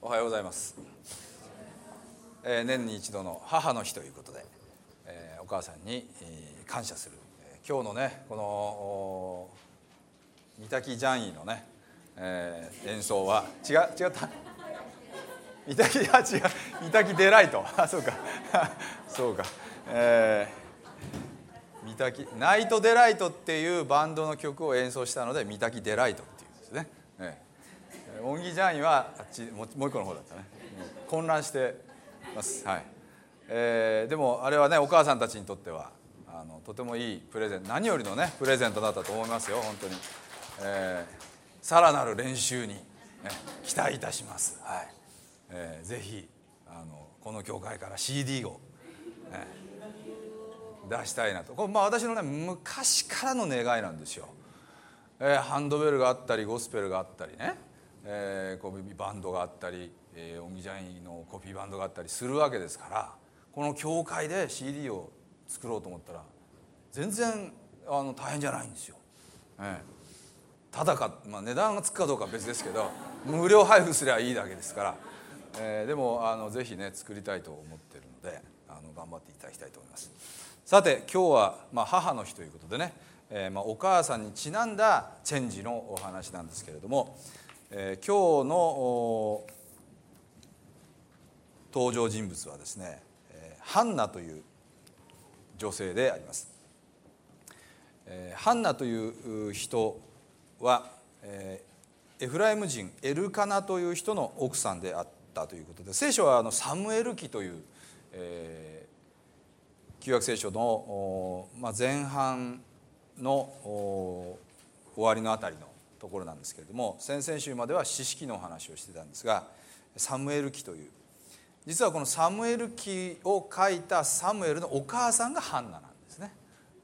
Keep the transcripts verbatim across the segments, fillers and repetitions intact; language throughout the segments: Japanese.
おはようございます、えー、年に一度の母の日ということで、えー、お母さんに、えー、感謝する、えー、今日のねこの三滝ジャンイのね、えー、演奏は違う違った三滝あ違う三滝デライトあそうかそうか、えー、三滝ナイトデライトっていうバンドの曲を演奏したので三滝デライトっていうんですね、えーオンギジャンイはあっちもう一個の方だったね。混乱してます、はいえー、でもあれはねお母さんたちにとってはあのとてもいいプレゼント、何よりのねプレゼントだったと思いますよ本当に、えー、さらなる練習に、ね、期待いたします、はいえー、ぜひあのこの教会から シーディー を、ね、出したいなと。これ、まあ、私のね昔からの願いなんですよ、えー、ハンドベルがあったりゴスペルがあったりね、えー、コピーバンドがあったり、えー、オンギジャンイのコピーバンドがあったりするわけですから、この教会で シーディー を作ろうと思ったら全然あの大変じゃないんですよ、えー、ただか、まあ、値段がつくかどうかは別ですけど無料配布すればいいだけですから、えー、でもあのぜひね作りたいと思ってるのであの頑張っていただきたいと思います。さて今日は、まあ、母の日ということでね、えーまあ、お母さんにちなんだチェンジのお話なんですけれども、えー、今日の登場人物はですね、えー、ハンナという女性であります。えー、ハンナという人は、えー、エフライム人エルカナという人の奥さんであったということで、聖書はあのサムエル記という、えー、旧約聖書の、まあ、前半の終わりのあたりのところなんですけれども、先々週までは四式の話をしてたんですが、サムエル記という、実はこのサムエル記を書いたサムエルのお母さんがハンナなんですね。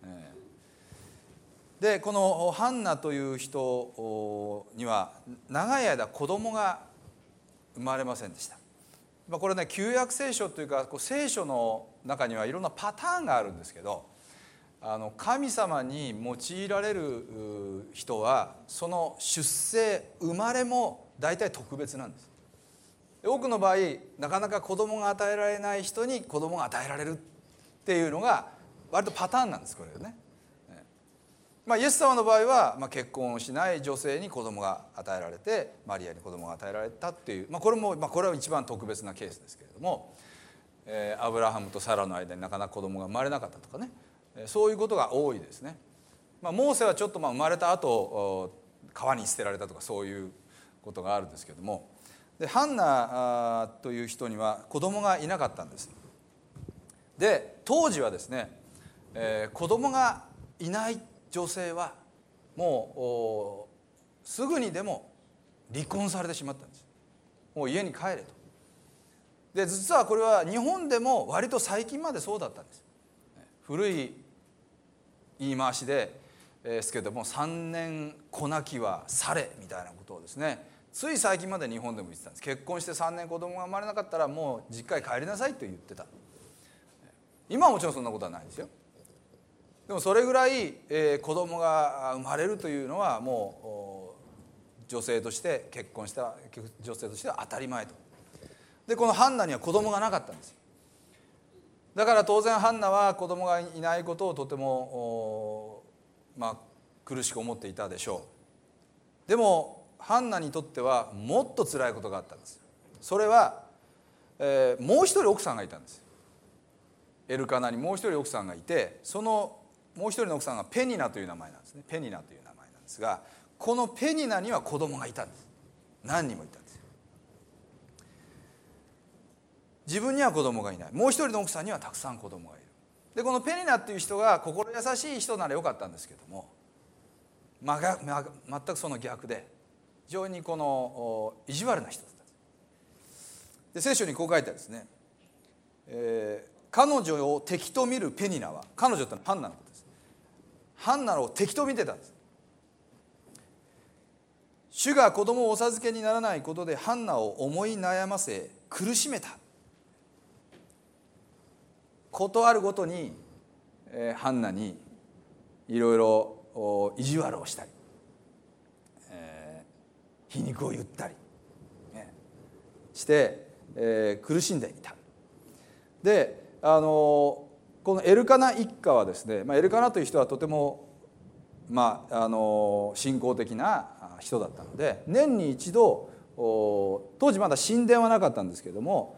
でこのハンナという人には長い間子供が生まれませんでした。これね旧約聖書というか聖書の中にはいろんなパターンがあるんですけど、あの神様に用いられる人はその出生生まれも大体特別なんです。多くの場合なかなか子供が与えられない人に子供が与えられるっていうのが割とパターンなんですこれね。まあ、イエス様の場合は、まあ、結婚をしない女性に子供が与えられてマリアに子供が与えられたっていう、まあ、これも、まあ、これは一番特別なケースですけれども、えー、アブラハムとサラの間になかなか子供が生まれなかったとかね、そういうことが多いですね。まあ、モーセはちょっとまあ生まれた後川に捨てられたとかそういうことがあるんですけども、でハンナという人には子供がいなかったんです。で当時はですね、えー、子供がいない女性はもうすぐにでも離婚されてしまったんです。もう家に帰れと。で実はこれは日本でも割と最近までそうだったんです。古い言い回しでですけども、三年子なきはされみたいなことをですね、つい最近まで日本でも言ってたんです。結婚してさんねん子供が生まれなかったらもう実家へ帰りなさいと言ってた。今はもちろんそんなことはないですよ。でもそれぐらい、えー、子供が生まれるというのはもう女性として結婚した女性としては当たり前と。でこのハンナには子供がなかったんです。だから当然ハンナは子供がいないことをとても、まあ、苦しく思っていたでしょう。でもハンナにとってはもっと辛いことがあったんです。それは、えー、もう一人奥さんがいたんです。エルカナにもう一人奥さんがいて、そのもう一人の奥さんがペニナという名前なんですね。ペニナという名前なんですが、このペニナには子供がいたんです。何人もいたんですよ。自分には子供がいない、もう一人の奥さんにはたくさん子供がいる。でこのペニナっていう人が心優しい人ならよかったんですけども、まが、ま、全くその逆で非常にこの意地悪な人だったんです。で聖書にこう書いてあるんですね、えー、彼女を敵と見るペニナは、彼女ってのはハンナのことです。ハンナを敵と見てたんです。主が子供をお授けにならないことでハンナを思い悩ませ苦しめた。ことあるごとに、えー、ハンナにいろいろ意地悪をしたり、えー、皮肉を言ったり、ね、しして、えー、苦しんでいた。であのこのエルカナ一家はですね、まあ、エルカナという人はとても、まあ、あの信仰的な人だったので、年に一度当時まだ神殿はなかったんですけれども、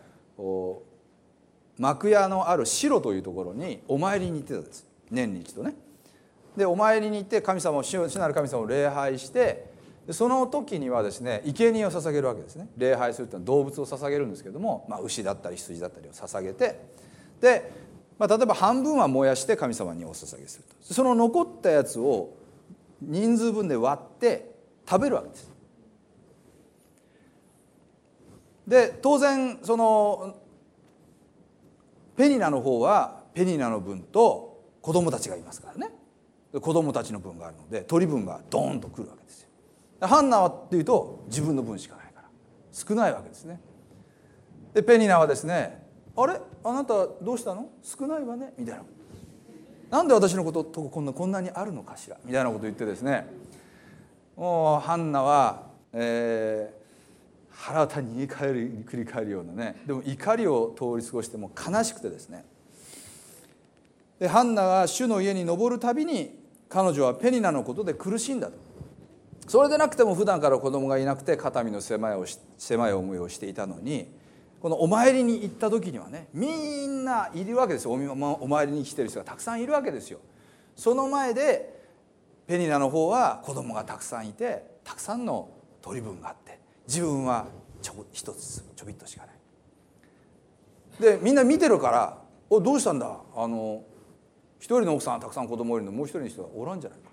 幕屋のあるシロというところにお参りに行ってたんです、年に一度ね。でお参りに行って神様を主なる神様を礼拝して、その時にはですね生贄を捧げるわけですね。礼拝するというのは動物を捧げるんですけれども、まあ、牛だったり羊だったりを捧げて、で、まあ、例えば半分は燃やして神様にお捧げすると、その残ったやつを人数分で割って食べるわけです。で当然そのペニナの方はペニナの分と子供たちがいますからね、子供たちの分があるので取り分がドーンとくるわけですよ。ハンナはっていうと自分の分しかないから少ないわけですね。でペニナはですね、あれあなたどうしたの、少ないわねみたいな、なんで私のこととこんなこんなにあるのかしらみたいなことを言ってですね、もうハンナは、えー、腹渡に言い返り繰り返るようなね、でも怒りを通り過ごしても悲しくてですね、でハンナが主の家に登るたびに彼女はペニナのことで苦しんだと。それでなくても普段から子供がいなくて肩身の狭いを狭い思いをしていたのに、このお参りに行った時にはね、みんないるわけですよ。お参りに来てる人がたくさんいるわけですよ。その前でペニナの方は子供がたくさんいて、たくさんの取り分があって、自分はちょ一つちょびっとしかない。でみんな見てるから「おどうしたんだ、あの一人の奥さんはたくさん子供いるのにもう一人の人がおらんじゃないか、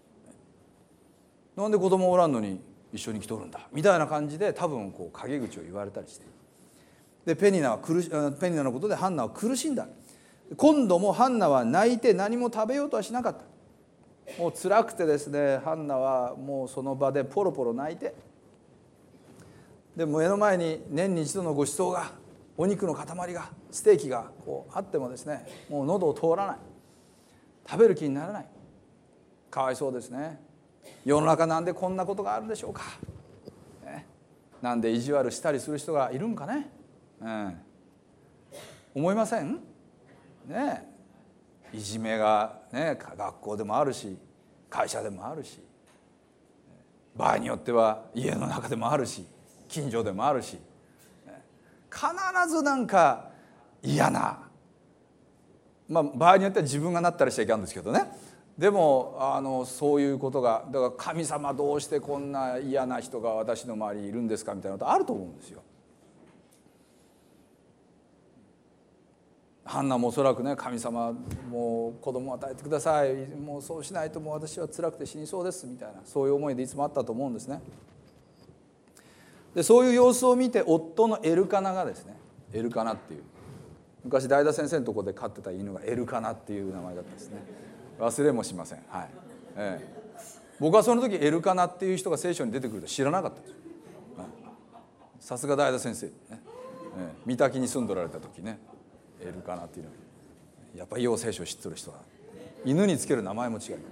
なんで子供おらんのに一緒に来とるんだ」みたいな感じで多分こう陰口を言われたりして、でペニナは苦しペニナのことでハンナは苦しんだ。今度もハンナは泣いて何も食べようとはしなかった。もう辛くてですね、ハンナはもうその場でポロポロ泣いて、で目の前に年に一度のご馳走が、お肉の塊がステーキがこうあってもですね、もう喉を通らない、食べる気にならない。かわいそうですね。世の中なんでこんなことがあるんでしょうか、ね、なんで意地悪したりする人がいるんかね、うん、思いませんね。いじめが、ね、学校でもあるし会社でもあるし、場合によっては家の中でもあるし近所でもあるし、必ずなんか嫌な、まあ場合によっては自分がなったりしちゃいかんですけどね、でもあのそういうことが、だから神様どうしてこんな嫌な人が私の周りにいるんですかみたいなことあると思うんですよ。ハンナもおそらくね、神様もう子供を与えてください、もうそうしないともう私は辛くて死にそうですみたいな、そういう思いでいつもあったと思うんですね。でそういう様子を見て夫のエルカナがですね、エルカナっていう、昔大田先生のところで飼ってた犬がエルカナっていう名前だったんですね。忘れもしません、はいええ、僕はその時エルカナっていう人が聖書に出てくると知らなかったんですよ。さすが大田先生、ねええ、三滝に住んでおられた時ね、エルカナっていうのはやっぱりよう聖書を知ってる人は犬につける名前も違う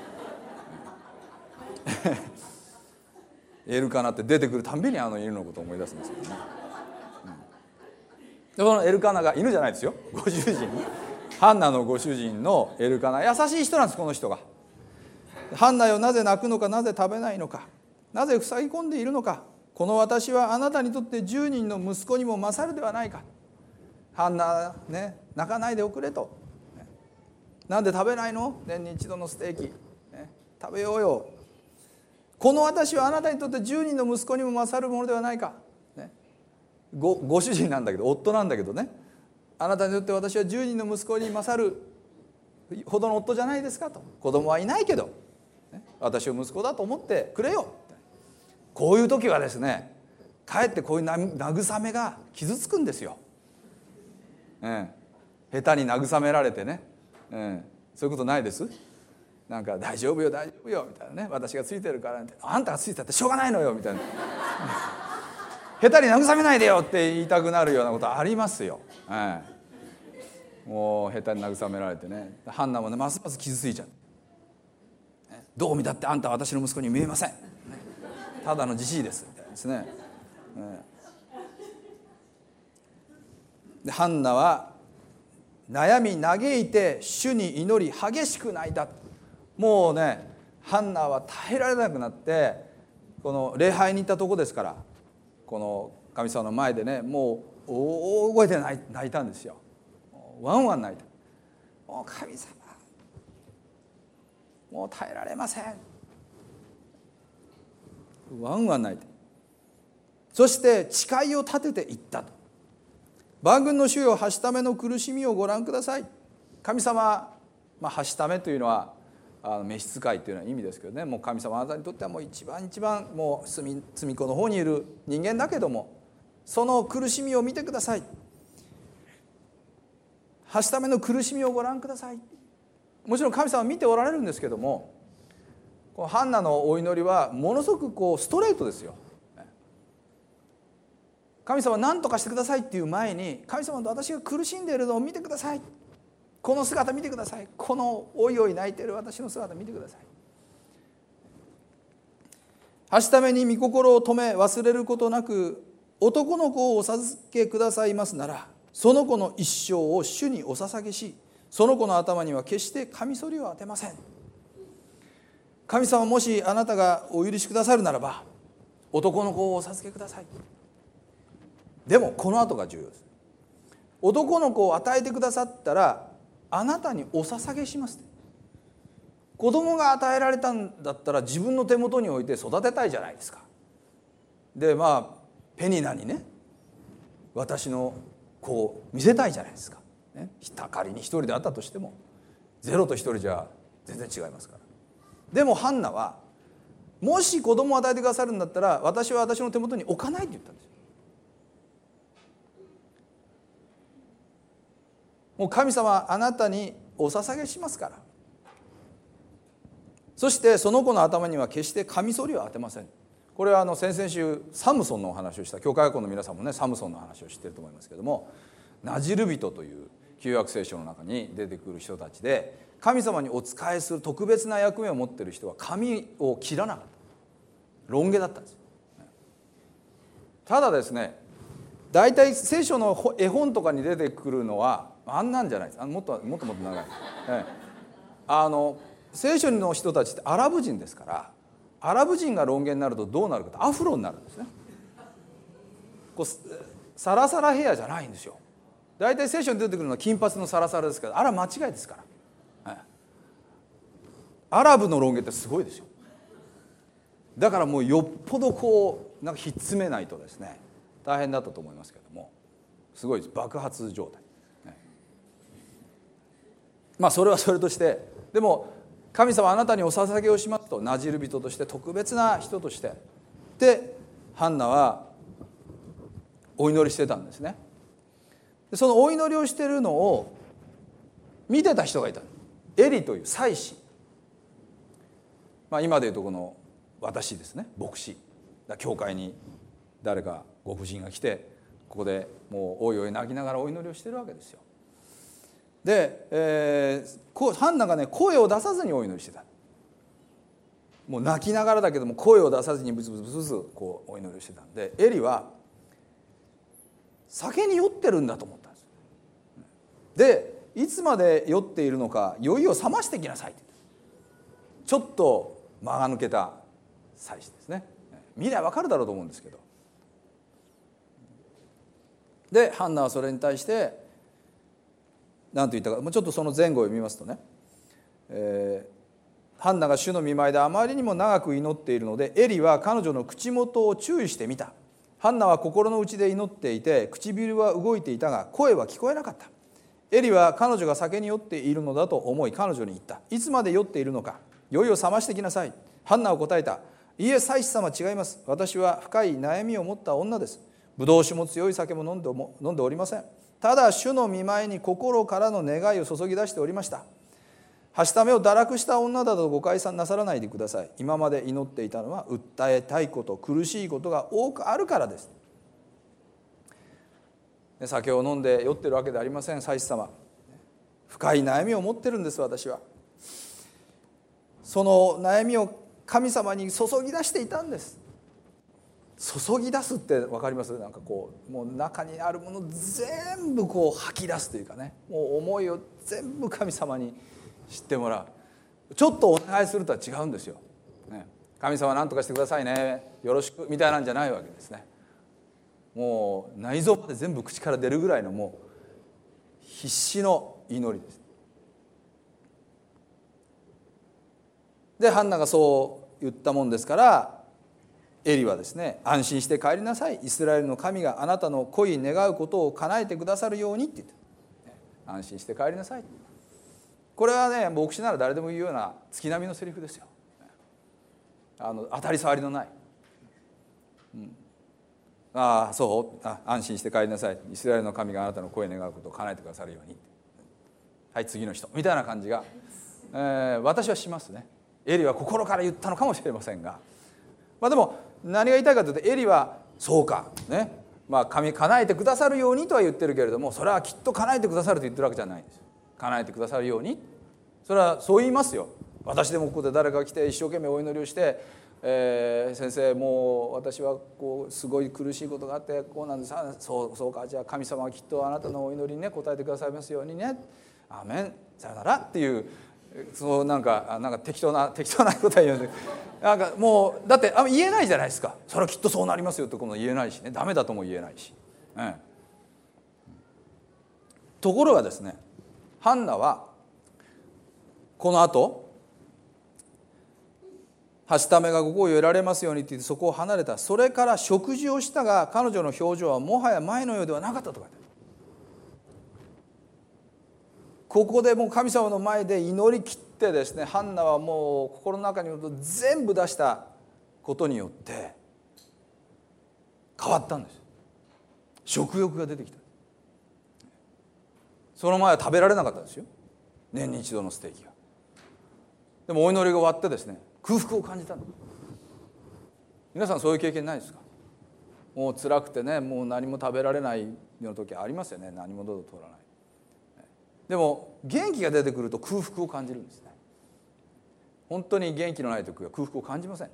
エルカナって出てくるたんびにあの犬のことを思い出すんですけどね、うん、でそのエルカナが犬じゃないですよ、ご主人、ハンナのご主人のエルカナ、優しい人なんですこの人が。ハンナよ、なぜ泣くのか、なぜ食べないのか、なぜ塞ぎ込んでいるのか、この私はあなたにとってじゅうにんの息子にも勝るではないか。ハンナね、泣かないでおくれと、ね、なんで食べないの、年に一度のステーキ、ね、食べようよ。この私はあなたにとってじゅうにんの息子にも勝るものではないか、ね、ご, ご主人なんだけど、夫なんだけどね、あなたにとって私はじゅうにんの息子に勝るほどの夫じゃないですかと。子供はいないけど、ね、私を息子だと思ってくれよ。こういう時はですね、かえってこういう慰めが傷つくんですよ。ええ、下手に慰められてね、ええ、そういうことないです？なんか大丈夫よ大丈夫よみたいなね、私がついてるからって、あんたがついてたってしょうがないのよみたいな下手に慰めないでよって言いたくなるようなことありますよ、ええ、もう下手に慰められてね、ハンナもねますます傷ついちゃう。どう見たってあんたは私の息子に見えません、ただのじじいですみたいですね、ええ、 でハンナは悩み嘆いて主に祈り激しく泣いた。もうねハンナは耐えられなくなってこの礼拝に行ったとこですから、この神様の前でねもう大声で泣いたんですよ。ワンワン泣いた。もう神様もう耐えられません。ワンワン泣いて、そして誓いを立てていったと。万軍の主よ、はしための苦しみをご覧ください。神様、まあ、はしためというのはあの召使いというような意味ですけどね、もう神様あなたにとってはもう一番一番もう隅隅っこの方にいる人間だけども、その苦しみを見てください。はしための苦しみをご覧ください。もちろん神様は見ておられるんですけども、このハンナのお祈りはものすごくこうストレートですよ。神様何とかしてくださいっていう前に、神様と私が苦しんでいるのを見てください。この姿見てください。このおいおい泣いている私の姿見てください。はしために御心を止め忘れることなく男の子をお授けくださいますなら、その子の一生を主にお捧げし、その子の頭には決してカミソリを当てません。神様、もしあなたがお許しくださるならば男の子をお授けください。でもこの後が重要です。男の子を与えてくださったらあなたにお捧げします。子供が与えられたんだったら自分の手元に置いて育てたいじゃないですか。でまあペニナにね私の子を見せたいじゃないですか、ね、仮に一人であったとしてもゼロと一人じゃ全然違いますから。でもハンナはもし子供を与えてくださるんだったら私は私の手元に置かないって言ったんですよ。もう神様あなたにお捧げしますから。そしてその子の頭には決してカミソリを当てません。これはあの先々週サムソンのお話をした教会学校の皆さんもねサムソンの話を知っていると思いますけども、ナジル人という旧約聖書の中に出てくる人たちで、神様にお仕えする特別な役目を持っている人は髪を切らなかった。ロン毛だったんです。ただですね、大体聖書の絵本とかに出てくるのはあんなんじゃないです。あのもっともっともっと長い、ええ、あの聖書の人たちってアラブ人ですから、アラブ人がロン毛になるとどうなるかとアフロになるんですね。こうサラサラヘアじゃないんですよ。大体聖書に出てくるのは金髪のサラサラですけど、あれは間違いですから、ええ、アラブのロン毛ってすごいですよ。だからもうよっぽどこうなんかひっつめないとですね大変だったと思いますけども、すごいです。爆発状態、ね、まあそれはそれとして、でも神様あなたにお捧げをしますと、ナジル人として特別な人としてでハンナはお祈りしてたんですね。でそのお祈りをしているのを見てた人がいた。エリという祭司、まあ、今でいうとこの私ですね、牧師、教会に誰かご婦人が来てここでもうおいおい泣きながらお祈りをしてるわけですよ。で、えー、ハンナがね声を出さずにお祈りしてた。もう泣きながらだけども声を出さずにブツブツブツブツこうお祈りをしてたんで、エリは酒に酔ってるんだと思ったんです。でいつまで酔っているのか酔いを覚ましてきなさいって。ちょっと間が抜けた祭司ですね。見りゃ分かるだろうと思うんですけど、でハンナはそれに対して何と言ったか、もうちょっとその前後を読みますとね、えー、ハンナが主の御前であまりにも長く祈っているのでエリは彼女の口元を注意してみた。ハンナは心の内で祈っていて唇は動いていたが声は聞こえなかった。エリは彼女が酒に酔っているのだと思い彼女に言った。いつまで酔っているのか、酔いを覚ましてきなさい。ハンナは答えた。いいえ、祭司様違います。私は深い悩みを持った女です。ぶどう酒も強い酒も飲んでも飲んでおりません。ただ主の御前に心からの願いを注ぎ出しておりました。はしためを堕落した女だと誤解なさらないでください。今まで祈っていたのは訴えたいこと、苦しいことが多くあるからです。酒を飲んで酔ってるわけではありません。祭司様、深い悩みを持ってるんです。私はその悩みを神様に注ぎ出していたんです。 注ぎ出すって分かります？なんかこうもう中にあるもの全部こう吐き出すというかね、もう思いを全部神様に知ってもらう。ちょっとお願いするとは違うんですよ、ね、神様何とかしてくださいね、よろしくみたいなんじゃないわけですね。もう内臓まで全部口から出るぐらいのもう必死の祈りです。でハンナがそう言ったもんですから、エリはですね、安心して帰りなさい、イスラエルの神があなたの恋願うことを叶えてくださるようにって言って、安心して帰りなさい。これはね、牧師なら誰でも言うような月並みのセリフですよ。あの当たり障りのない、うん、ああそうあ安心して帰りなさい、イスラエルの神があなたの声願うことを叶えてくださるように、はい次の人みたいな感じが、えー、私はしますね。エリは心から言ったのかもしれませんが、まあ、でも何が言いたいかというと、エリはそうかね、まあ神叶えてくださるようにとは言ってるけれども、それはきっと叶えてくださると言ってるわけじゃないんです。叶えてくださるように、それはそう言いますよ。私でもここで誰かが来て一生懸命お祈りをして、えー、先生もう私はこうすごい苦しいことがあってこうなんです。そうそうか、じゃあ神様はきっとあなたのお祈りにね答えてくださいますようにね、アーメンさよならっていう、そうなんかなんか適当な適当なことは言うんで、なんかもうだってあ言えないじゃないですか。それはきっとそうなりますよとかも言えないしね、ダメだとも言えないし、ね、ところがですね、ハンナはこの後はしためがごこを得られますようにって言ってそこを離れた。それから食事をしたが彼女の表情はもはや前のようではなかったと書いてある。ここでもう神様の前で祈り切ってですね、ハンナはもう心の中に全部出したことによって変わったんです。食欲が出てきた。その前は食べられなかったんですよ、年に一度のステーキが。でもお祈りが終わってですね、空腹を感じたの。皆さんそういう経験ないですか？もう辛くてね、もう何も食べられないような時ありますよね。何も喉を通らない。でも元気が出てくると空腹を感じるんですね。本当に元気のない時は空腹を感じません。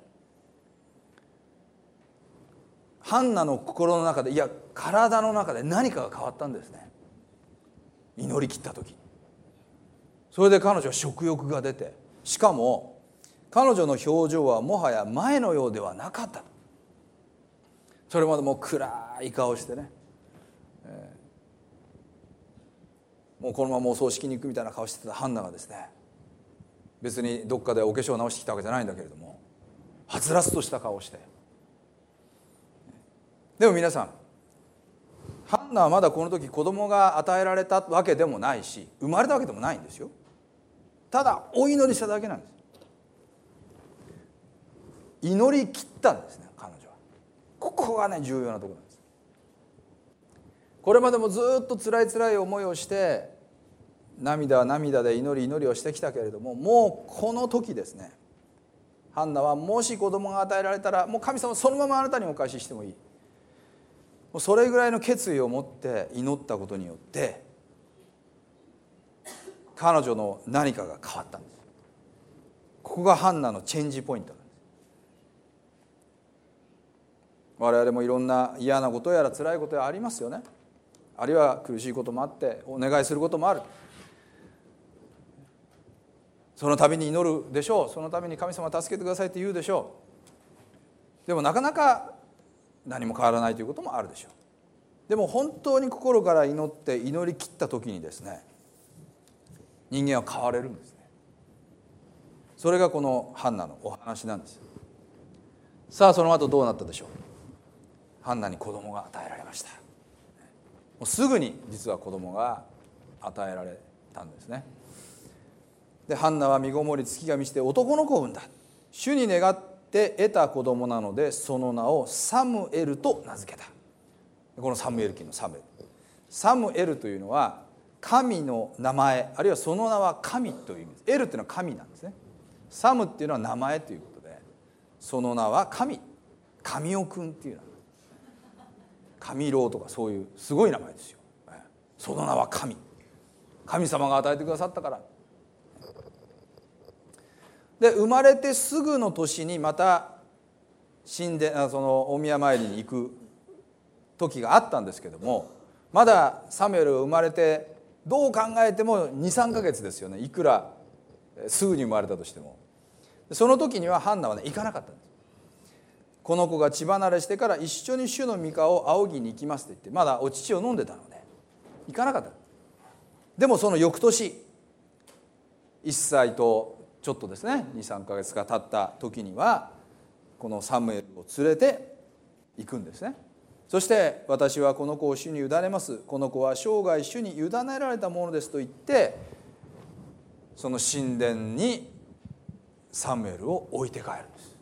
ハンナの心の中で、いや体の中で何かが変わったんですね、祈り切った時。それで彼女は食欲が出て、しかも彼女の表情はもはや前のようではなかった。それまでもう暗い顔してね、えー、もうこのままお葬式に行くみたいな顔してたハンナがですね、別にどっかでお化粧を直してきたわけじゃないんだけれども、はつらつとした顔をして。でも皆さん、ハンナはまだこの時子供が与えられたわけでもないし、生まれたわけでもないんですよ。ただお祈りしただけなんです。祈り切ったんですね、彼女は。ここがね重要なところなんです。これまでもずっと辛い辛い思いをして涙は涙で祈り祈りをしてきたけれども、もうこの時ですね、ハンナはもし子供が与えられたらもう神様そのままあなたにお返ししてもいい、もうそれぐらいの決意を持って祈ったことによって彼女の何かが変わったんです。ここがハンナのチェンジポイントなんです。我々もいろんな嫌なことやら辛いことやありますよね。あるいは苦しいこともあってお願いすることもある。その度に祈るでしょう。そのために神様助けてくださいって言うでしょう。でもなかなか何も変わらないということもあるでしょう。でも本当に心から祈って祈り切った時にですね、人間は変われるんですね。それがこのハンナのお話なんです。さあその後どうなったでしょう。ハンナに子供が与えられました。もうすぐに実は子供が与えられたんですね。でハンナは身ごもり月が満ちて男の子を産んだ。主に願って得た子供なのでその名をサムエルと名付けた。このサムエル記のサムエル、サムエルというのは神の名前、あるいはその名は神という意味です。エルというのは神なんですね。サムっていうのは名前ということで、その名は神、神尾くんっていう名前、神郎とかそういうすごい名前ですよ。その名は神、神様が与えてくださったから。で生まれてすぐの年にまた神殿、そのお宮参りに行く時があったんですけども、まだサムエルが生まれてどう考えてもにさんかげつですよね。いくらすぐに生まれたとしても。その時にはハンナはね行かなかったんです。この子が血離れしてから一緒に主の御顔を仰ぎに行きますと言って、まだお乳を飲んでたので行かなかった。でもその翌年いっさいとちょっとですね、にさんかげつが経った時にはこのサムエルを連れて行くんですね。そして私はこの子を主に委ねます、この子は生涯主に委ねられたものですと言って、その神殿にサムエルを置いて帰るんです。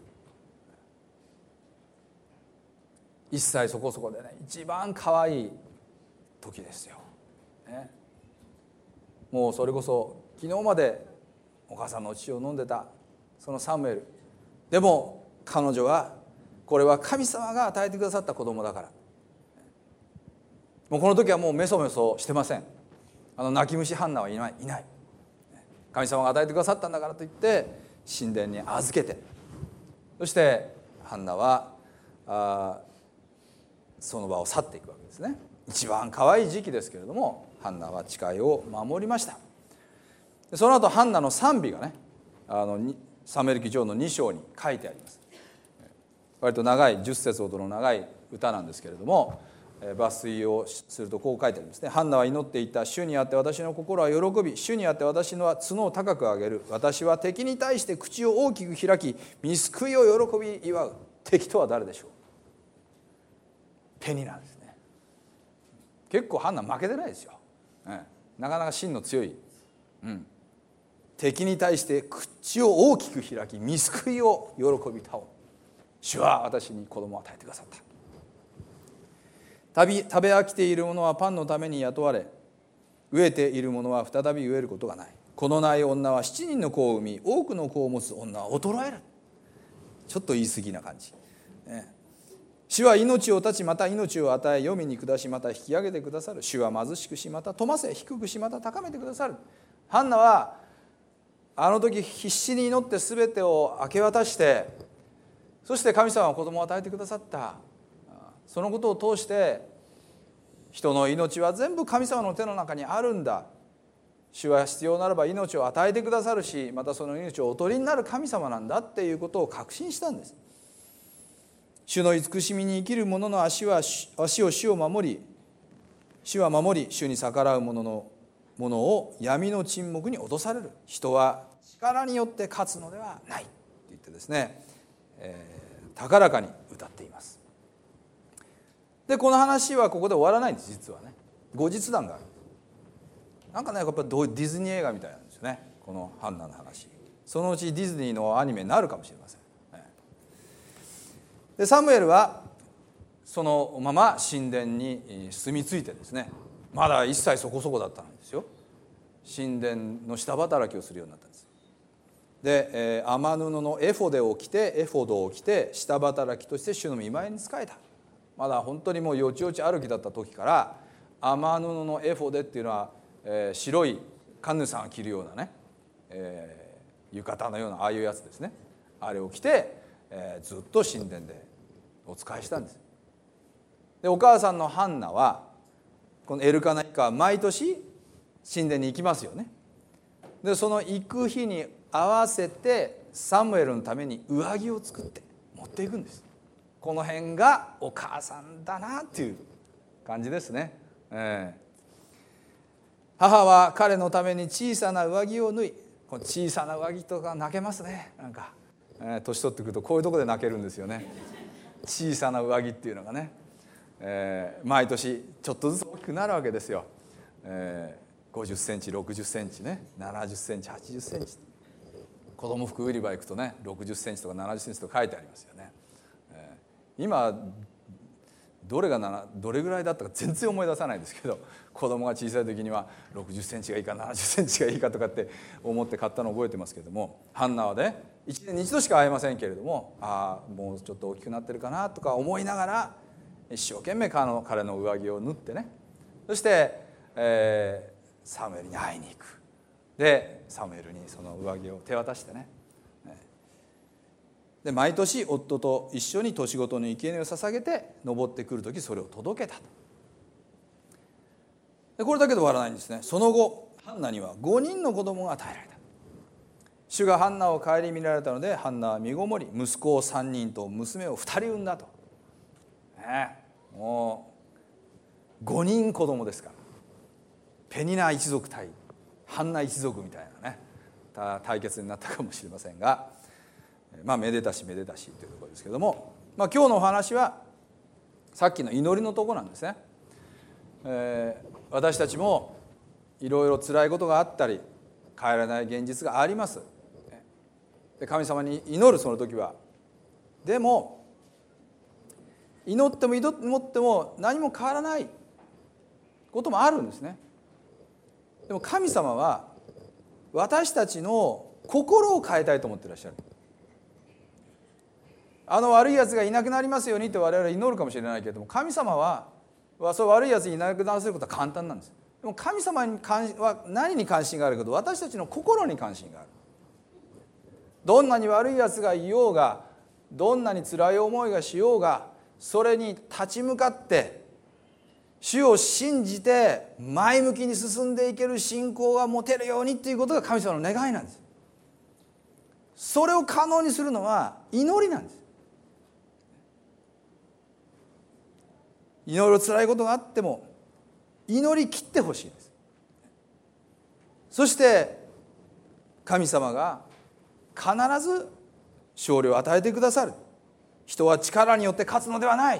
いっさいそこそこでね、一番可愛い時ですよ、ね、もうそれこそ昨日までお母さんのお乳を飲んでたそのサムエルでも、彼女はこれは神様が与えてくださった子供だから、もうこの時はもうメソメソしてません。あの泣き虫ハンナはいないいない神様が与えてくださったんだからといって神殿に預けて、そしてハンナはあその場を去っていくわけですね。一番可愛い時期ですけれども、ハンナは誓いを守りました。その後ハンナの賛美がね、あのサムエル記上のに章に書いてあります。割と長いじゅっ節ほどの長い歌なんですけれども、抜粋をするとこう書いてありますね。ハンナは祈っていた。主にあって私の心は喜び、主にあって私の角を高く上げる。私は敵に対して口を大きく開き、見救いを喜び祝う。敵とは誰でしょう。ペニなんですね。結構ハンナ負けてないですよ、ね、なかなか芯の強い、うん、敵に対して口を大きく開き見救いを喜びたおう。主は私に子供を与えてくださった。食べ飽きている者はパンのために雇われ、飢えている者は再び飢えることがない。子のない女は七人の子を産み、多くの子を持つ女は衰える。ちょっと言い過ぎな感じ、ね、主は命を断ちまた命を与え、黄泉に下しまた引き上げてくださる。主は貧しくしまた富ませ、低くしまた高めてくださる。ハンナはあの時必死に祈って全てを明け渡して、そして神様は子供を与えてくださった。そのことを通して人の命は全部神様の手の中にあるんだ。主は必要ならば命を与えてくださるし、またその命をお取りになる神様なんだっていうことを確信したんです。主の慈しみに生きる者の足は足を主を守り、主は守り、主に逆らう者のものを闇の沈黙に落とされる。人は力によって勝つのではないと言ってですね、えー、高らかに歌っています。でこの話はここで終わらないんです。実はね後日談がある。なんかねやっぱりディズニー映画みたいなんですよね、このハンナの話。そのうちディズニーのアニメになるかもしれません。でサムエルはそのまま神殿に住み着いてですね、まだいっさいそこそこだったんですよ。神殿の下働きをするようになったんです。で、えー、雨布のエフォデを着てエフォドを着て下働きとして主の御前に仕えた。まだ本当にもうよちよち歩きだった時から雨布のエフォデっていうのは、えー、白い神主さんが着るようなね、えー、浴衣のようなああいうやつですね。あれを着て、えー、ずっと神殿でお仕えしたんです。でお母さんのハンナはこのエルカナ一家は毎年神殿に行きますよね。でその行く日に合わせてサムエルのために上着を作って持っていくんです。この辺がお母さんだなっていう感じですね、えー、母は彼のために小さな上着を縫い、この小さな上着とか泣けますね。なんか、えー、年取ってくるとこういうところで泣けるんですよね。小さな上着っていうのがね、えー、毎年ちょっとずつ大きくなるわけですよ、えー、ごじゅっセンチろくじゅっセンチね、ななじゅっセンチはちじゅっセンチ、子供服売り場行くとねろくじゅっセンチとかななじゅっセンチとか書いてありますよね。今どれがなどれぐらいだったか全然思い出さないんですけど、子供が小さい時にはろくじゅっセンチがいいかななじゅっセンチがいいかとかって思って買ったのを覚えてますけども、ハンナはねいちねんに一度しか会えませんけれども、ああもうちょっと大きくなってるかなとか思いながら一生懸命彼の彼の上着を縫ってね、そして、えー、サムエルに会いに行く。でサムエルにその上着を手渡してね、 で毎年夫と一緒に年ごとの生贄を捧げて登ってくるときそれを届けたと。でこれだけで終わらないんですね。その後ハンナにはごにんの子供が与えられた。主がハンナを顧みられたのでハンナは身ごもり息子をさんにんと娘をふたり産んだと、ね、もうごにん子供ですから、ペニナ一族対ハンナ一族みたいなね対決になったかもしれませんが、まあめでたしめでたしというところですけども、まあ、今日のお話はさっきの祈りのところなんですね。えー、私たちもいろいろ辛いことがあったり変えられない現実があります。で神様に祈るその時は、でも祈っても祈っても何も変わらないこともあるんですね。でも神様は私たちの心を変えたいと思っていらっしゃる。あの悪いやつがいなくなりますようにって我々は祈るかもしれないけれども、神様はそう悪いやつにいなくならせることは簡単なんです。でも神様に関は何に関心があるかと、私たちの心に関心がある。どんなに悪いやつがいようが、どんなに辛い思いがしようが、それに立ち向かって主を信じて前向きに進んでいける信仰が持てるようにということが神様の願いなんです。それを可能にするのは祈りなんです。いろいろ辛いことがあっても祈り切ってほしいんです。そして神様が必ず勝利を与えてくださる。人は力によって勝つのではない。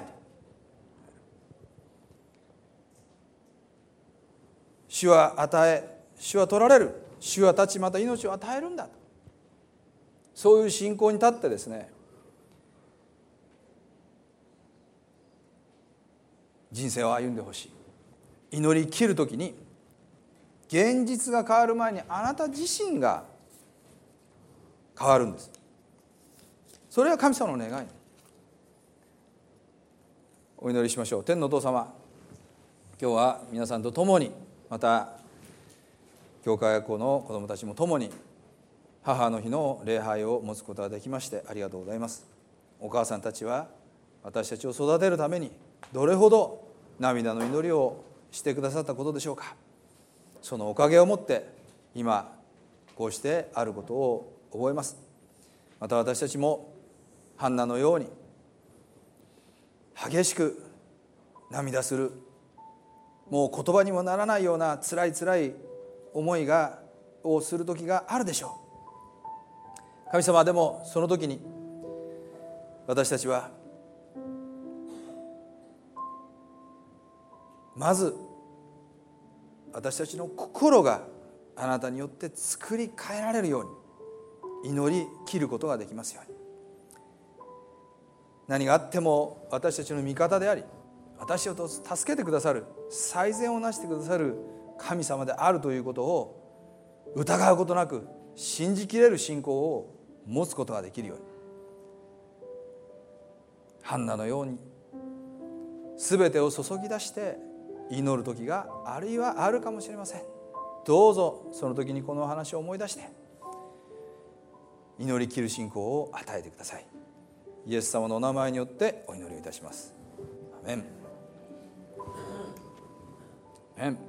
主は与え、主は取られる、主は立ちまた命を与えるんだと、そういう信仰に立ってですね、人生を歩んでほしい。祈り切るときに現実が変わる前にあなた自身が変わるんです。それは神様の願い。お祈りしましょう。天のお父様、今日は皆さんと共に、また教会学校の子どもたちも共に母の日の礼拝を持つことができましてありがとうございます。お母さんたちは私たちを育てるためにどれほど涙の祈りをしてくださったことでしょうか。そのおかげをもって今こうしてあることを覚えます。また私たちもハンナのように激しく涙する、もう言葉にもならないような辛い辛い思いがをする時があるでしょう。神様、でもその時に私たちはまず私たちの心があなたによって作り変えられるように祈り切ることができますように。何があっても私たちの味方であり、私を助けてくださる、最善をなしてくださる神様であるということを疑うことなく信じきれる信仰を持つことができるように、ハンナのように全てを注ぎ出して祈る時があるいはあるかもしれません。どうぞその時にこの話を思い出して祈り切る信仰を与えてください。イエス様のお名前によってお祈りをいたします。アメン。アメン。